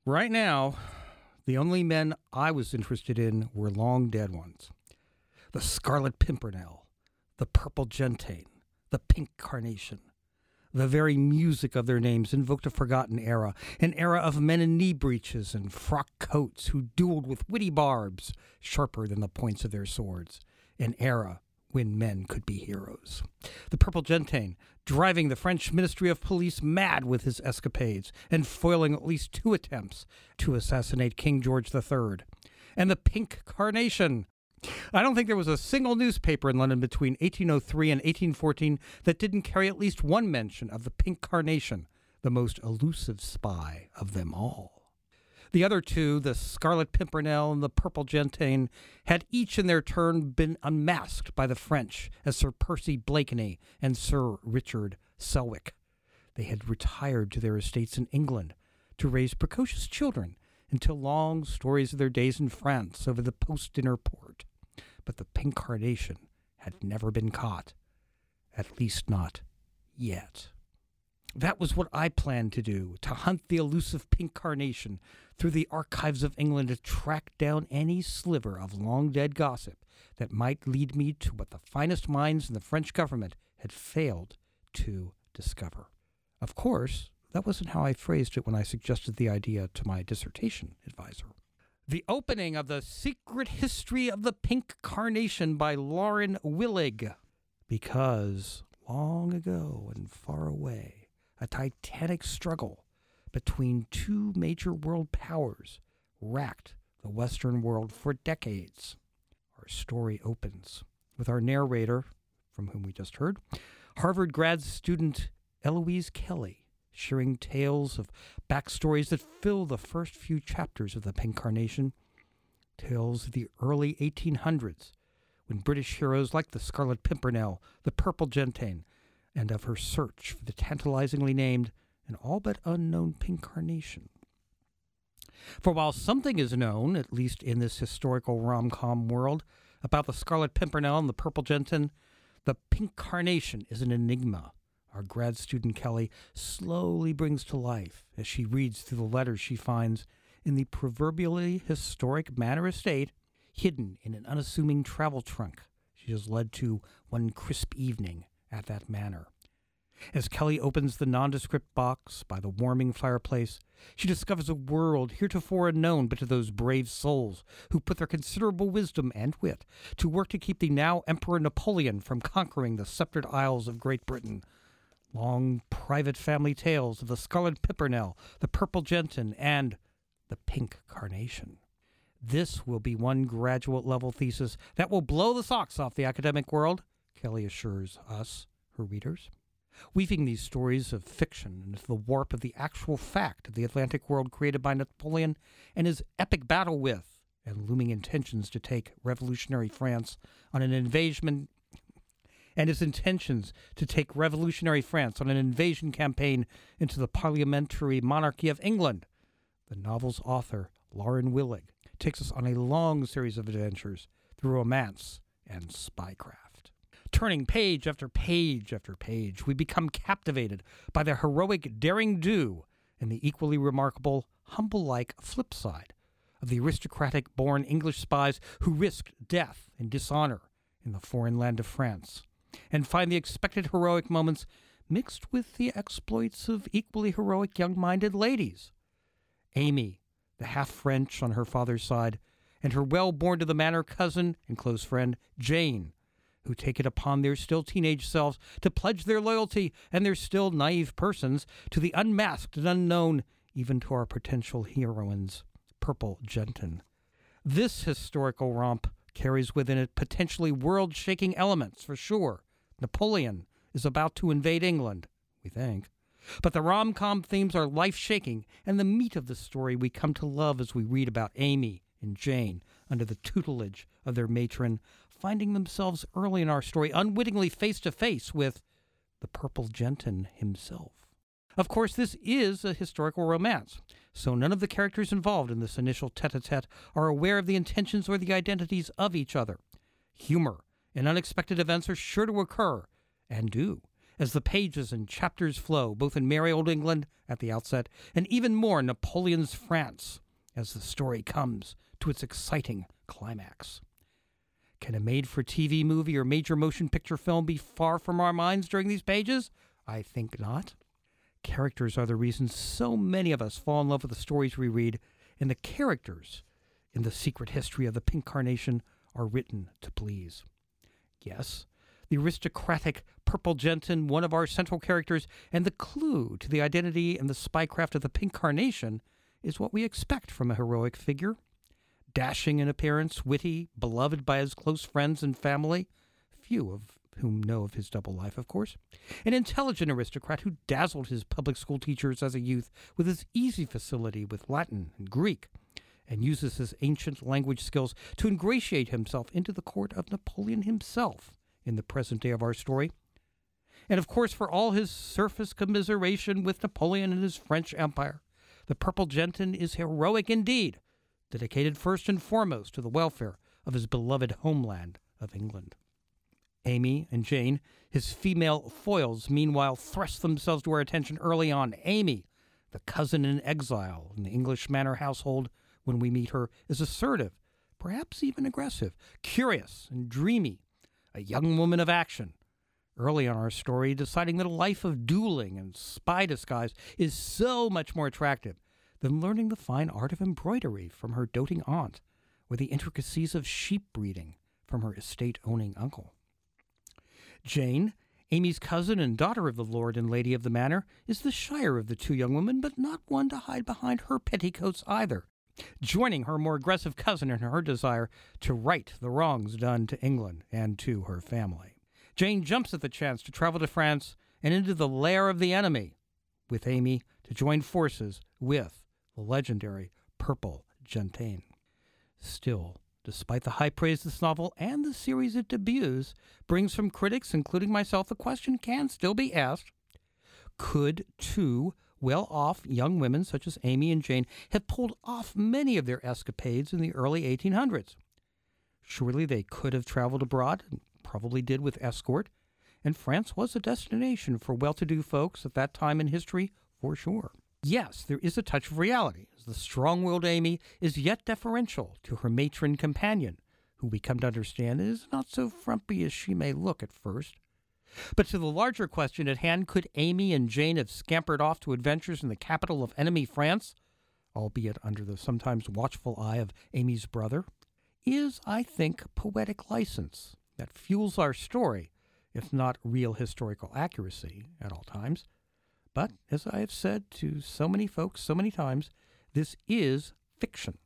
Right now, the only men I was interested in were long dead ones. The Scarlet Pimpernel, the Purple Gentian, the Pink Carnation. The very music of their names invoked a forgotten era, an era of men in knee breeches and frock coats who dueled with witty barbs sharper than the points of their swords, an era when men could be heroes. The Purple Gentian, driving the French Ministry of Police mad with his escapades and foiling at least 2 attempts to assassinate King George III. And the Pink Carnation. I don't think there was a single newspaper in London between 1803 and 1814 that didn't carry at least one mention of the Pink Carnation, the most elusive spy of them all. The other two, the Scarlet Pimpernel and the Purple Gentian, had each in their turn been unmasked by the French as Sir Percy Blakeney and Sir Richard Selwick. They had retired to their estates in England to raise precocious children and tell long stories of their days in France over the post-dinner port. But the Pink Carnation had never been caught, at least not yet. That was what I planned to do, to hunt the elusive Pink Carnation through the archives of England to track down any sliver of long-dead gossip that might lead me to what the finest minds in the French government had failed to discover. Of course, that wasn't how I phrased it when I suggested the idea to my dissertation advisor. The opening of The Secret History of the Pink Carnation by Lauren Willig. Because long ago and far away, a titanic struggle between 2 major world powers racked the Western world for decades. Our story opens with our narrator, from whom we just heard, Harvard grad student Eloise Kelly, sharing tales of backstories that fill the first few chapters of the Pink Carnation, tales of the early 1800s, when British heroes like the Scarlet Pimpernel, the Purple Gentian, and of her search for the tantalizingly named and all but unknown Pink Carnation. For while something is known, at least in this historical rom-com world, about the Scarlet Pimpernel and the Purple Gentian, the Pink Carnation is an enigma our grad student Kelly slowly brings to life as she reads through the letters she finds in the proverbially historic Manor estate, hidden in an unassuming travel trunk she is led to one crisp evening at that manor. As Kelly opens the nondescript box by the warming fireplace, she discovers a world heretofore unknown but to those brave souls who put their considerable wisdom and wit to work to keep the now Emperor Napoleon from conquering the sceptred isles of Great Britain. Long private family tales of the Scarlet Pimpernel, the Purple Gentian, and the Pink Carnation. This will be one graduate-level thesis that will blow the socks off the academic world, Kelly assures us, her readers. Weaving these stories of fiction into the warp of the actual fact of the Atlantic world created by Napoleon and his epic battle with, and looming intentions to take revolutionary France on an invasion campaign into the parliamentary monarchy of England. The novel's author, Lauren Willig, takes us on a long series of adventures through romance and spycraft. Turning page after page after page, we become captivated by the heroic daring-do and the equally remarkable humble-like flip side of the aristocratic-born English spies who risked death and dishonor in the foreign land of France, and find the expected heroic moments mixed with the exploits of equally heroic young-minded ladies. Amy, the half-French on her father's side, and her well-born-to-the-manor cousin and close friend, Jane, who take it upon their still teenage selves to pledge their loyalty and their still naive persons to the unmasked and unknown, even to our potential heroines, Purple Gentian. This historical romp carries within it potentially world-shaking elements, for sure. Napoleon is about to invade England, we think. But the rom-com themes are life-shaking, and the meat of the story we come to love as we read about Amy and Jane, under the tutelage of their matron, finding themselves early in our story unwittingly face-to-face with the Purple Gentian himself. Of course, this is a historical romance, so none of the characters involved in this initial tete-a-tete are aware of the intentions or the identities of each other. Humor and unexpected events are sure to occur, and do, as the pages and chapters flow, both in merry old England at the outset, and even more Napoleon's France as the story comes to its exciting climax. Can a made-for-TV movie or major motion picture film be far from our minds during these pages? I think not. Characters are the reason so many of us fall in love with the stories we read, and the characters in the secret history of the Pink Carnation are written to please. Yes, the aristocratic Purple Gentian, one of our central characters, and the clue to the identity and the spycraft of the Pink Carnation is what we expect from a heroic figure. Dashing in appearance, witty, beloved by his close friends and family, few of whom know of his double life, of course. An intelligent aristocrat who dazzled his public school teachers as a youth with his easy facility with Latin and Greek, and uses his ancient language skills to ingratiate himself into the court of Napoleon himself in the present day of our story. And of course, for all his surface commiseration with Napoleon and his French Empire, the Purple Gentian is heroic indeed, dedicated first and foremost to the welfare of his beloved homeland of England. Amy and Jane, his female foils, meanwhile thrust themselves to our attention early on. Amy, the cousin in exile in the English manor household, when we meet her, is assertive, perhaps even aggressive, curious and dreamy, a young woman of action. Early on our story, deciding that a life of dueling and spy disguise is so much more attractive than learning the fine art of embroidery from her doting aunt, or the intricacies of sheep breeding from her estate-owning uncle. Jane, Amy's cousin and daughter of the lord and lady of the manor, is the shyer of the two young women, but not one to hide behind her petticoats either, joining her more aggressive cousin in her desire to right the wrongs done to England and to her family. Jane jumps at the chance to travel to France and into the lair of the enemy, with Amy to join forces with the legendary Purple Gentian. Still, despite the high praise this novel and the series it debuts brings from critics, including myself, the question can still be asked: could two well-off young women such as Amy and Jane have pulled off many of their escapades in the early 1800s? Surely they could have traveled abroad, and probably did with escort, and France was a destination for well-to-do folks at that time in history, for sure. Yes, there is a touch of reality, as the strong-willed Amy is yet deferential to her matron companion, who we come to understand is not so frumpy as she may look at first. But to the larger question at hand, could Amy and Jane have scampered off to adventures in the capital of enemy France, albeit under the sometimes watchful eye of Amy's brother, is, I think, poetic license that fuels our story, if not real historical accuracy at all times. But, as I have said to so many folks so many times, this is fiction.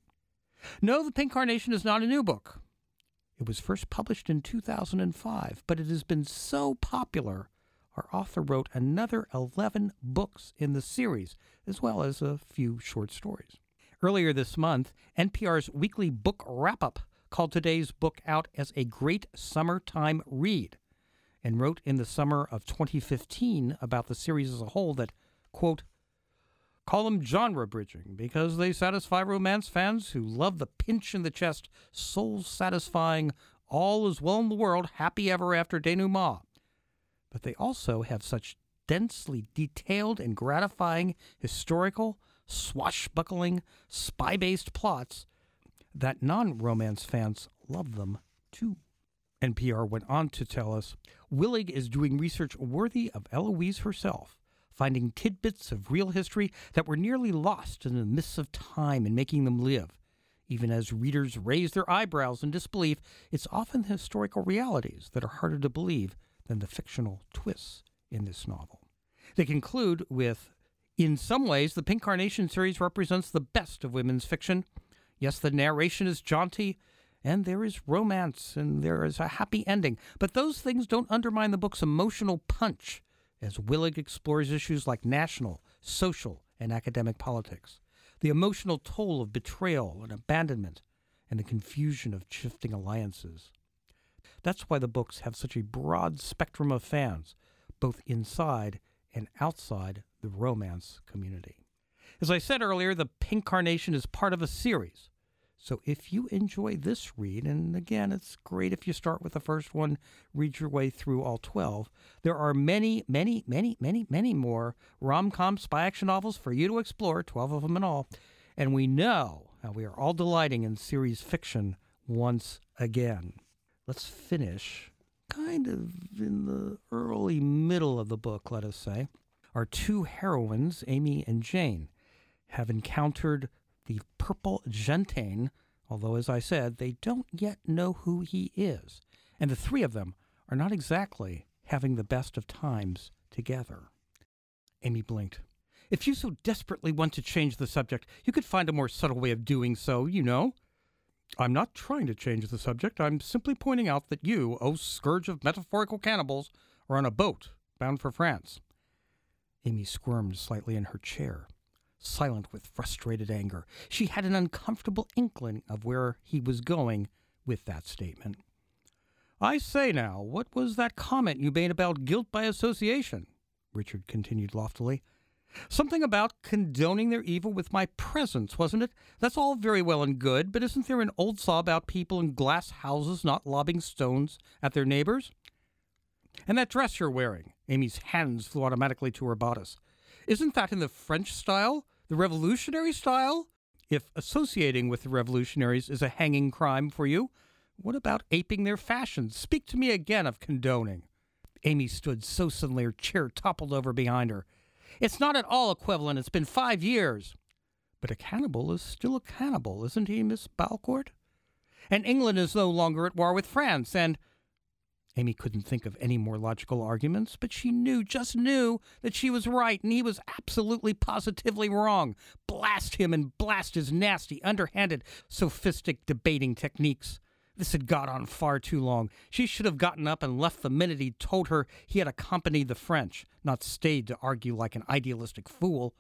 No, The Pink Carnation is not a new book. It was first published in 2005, but it has been so popular, our author wrote another 11 books in the series, as well as a few short stories. Earlier this month, NPR's weekly book wrap-up called today's book out as a great summertime read, and wrote in the summer of 2015 about the series as a whole that, quote, call them genre-bridging because they satisfy romance fans who love the pinch-in-the-chest, soul-satisfying, all is well in the world, happy ever after denouement. But they also have such densely detailed and gratifying historical, swashbuckling, spy-based plots that non-romance fans love them too. NPR went on to tell us, Willig is doing research worthy of Eloise herself, finding tidbits of real history that were nearly lost in the mists of time and making them live. Even as readers raise their eyebrows in disbelief, it's often the historical realities that are harder to believe than the fictional twists in this novel. They conclude with, in some ways, the Pink Carnation series represents the best of women's fiction. Yes, the narration is jaunty, and there is romance, and there is a happy ending, but those things don't undermine the book's emotional punch, as Willig explores issues like national, social, and academic politics, the emotional toll of betrayal and abandonment, and the confusion of shifting alliances. That's why the books have such a broad spectrum of fans, both inside and outside the romance community. As I said earlier, The Pink Carnation is part of a series. So if you enjoy this read, and again, it's great if you start with the first one, read your way through all 12, there are many, many, many, many, many more rom-com spy action novels for you to explore, 12 of them in all. And we know how we are all delighting in series fiction once again. Let's finish kind of in the early middle of the book, let us say. Our two heroines, Amy and Jane, have encountered the Purple Gentian, although, as I said, they don't yet know who he is. And the three of them are not exactly having the best of times together. Amy blinked. If you so desperately want to change the subject, you could find a more subtle way of doing so, you know. I'm not trying to change the subject. I'm simply pointing out that you, oh scourge of metaphorical cannibals, are on a boat bound for France. Amy squirmed slightly in her chair, silent with frustrated anger. She had an uncomfortable inkling of where he was going with that statement. I say now, what was that comment you made about guilt by association? Richard continued loftily. Something about condoning their evil with my presence, wasn't it? That's all very well and good, but isn't there an old saw about people in glass houses not lobbing stones at their neighbors? And that dress you're wearing, Amy's hands flew automatically to her bodice. Isn't that in the French style? The revolutionary style? If associating with the revolutionaries is a hanging crime for you, what about aping their fashions? Speak to me again of condoning. Amy stood so suddenly her chair toppled over behind her. It's not at all equivalent. It's been 5 years. But a cannibal is still a cannibal, isn't he, Miss Balcourt? And England is no longer at war with France, and... Amy couldn't think of any more logical arguments, but she just knew that she was right, and he was absolutely positively wrong. Blast him and blast his nasty, underhanded, sophistic debating techniques. This had gone on far too long. She should have gotten up and left the minute he told her he had accompanied the French, not stayed to argue like an idealistic fool.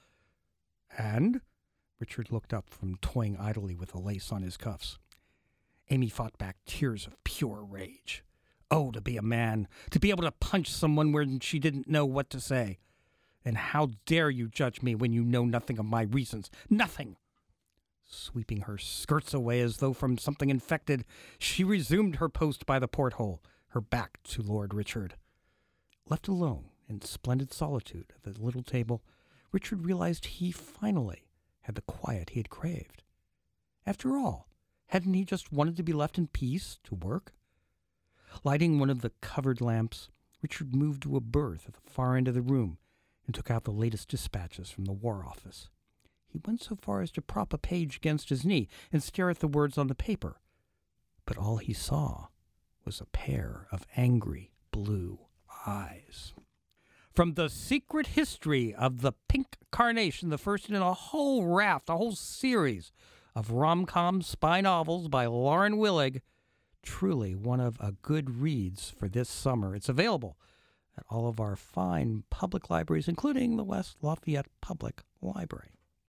And? Richard looked up from toying idly with the lace on his cuffs. Amy fought back tears of pure rage. Oh, to be a man, to be able to punch someone when she didn't know what to say. And how dare you judge me when you know nothing of my reasons? Nothing! Sweeping her skirts away as though from something infected, she resumed her post by the porthole, her back to Lord Richard. Left alone in splendid solitude at the little table, Richard realized he finally had the quiet he had craved. After all, hadn't he just wanted to be left in peace to work? Lighting one of the covered lamps, Richard moved to a berth at the far end of the room and took out the latest dispatches from the War Office. He went so far as to prop a page against his knee and stare at the words on the paper. But all he saw was a pair of angry blue eyes. From The Secret History of the Pink Carnation, the first in a whole raft, a whole series of rom-com spy novels by Lauren Willig, truly one of a good reads for this summer. It's available at all of our fine public libraries, including the West Lafayette Public Library.